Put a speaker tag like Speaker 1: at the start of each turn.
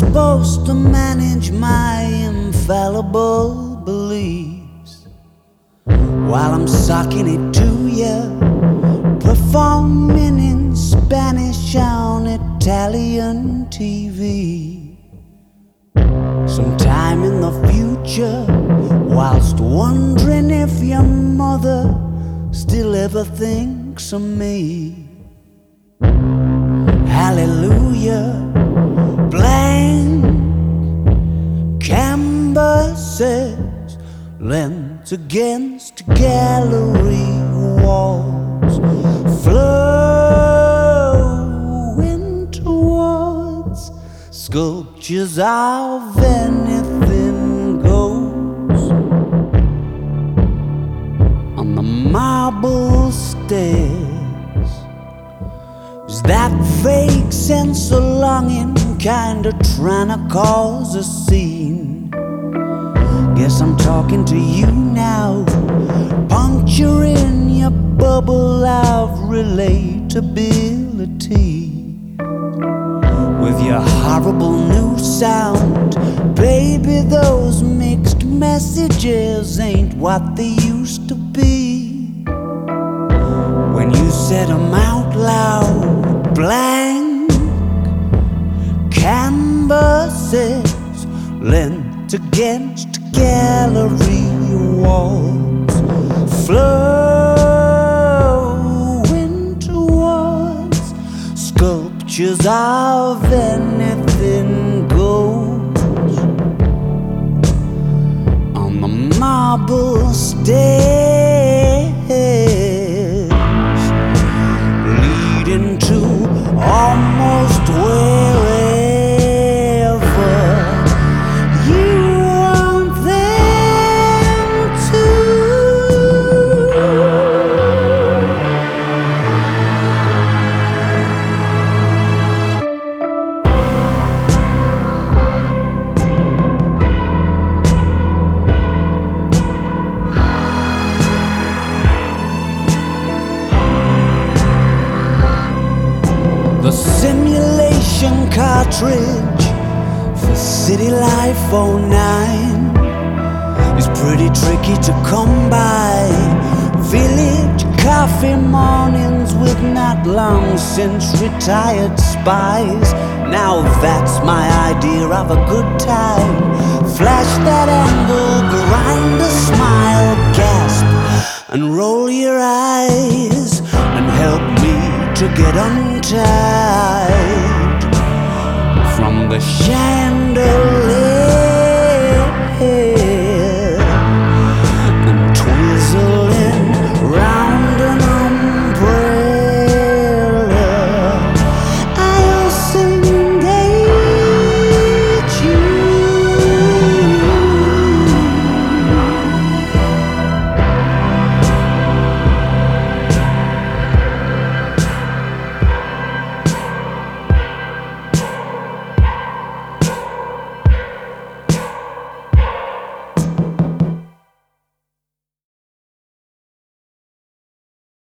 Speaker 1: supposed to manage my infallible beliefs while I'm sucking it to you, performing in Spanish on Italian TV. Sometime in the future, whilst wondering if your mother still ever thinks of me. Hallelujah, blank canvases lent against gallery walls, flowing towards sculptures of anything goes on the marble stairs. Is that vague sense of longing kinda trying to cause a scene? Guess I'm talking to you now, puncturing your bubble of relatability with your horrible new sound. Baby, those mixed messages ain't what they used to be. When you said them out loud, blank canvases lent against gallery walls, flowing towards sculptures of anything goes on the marble stairs leading to almost wherever you want them to. The simulation cartridge for City Life 09 is pretty tricky to come by. Village coffee mornings with not long since retired spies. Now that's my idea of a good time. Flash that angle, grind a smile, gasp and roll your eyes and help me to get untied from the chandelier.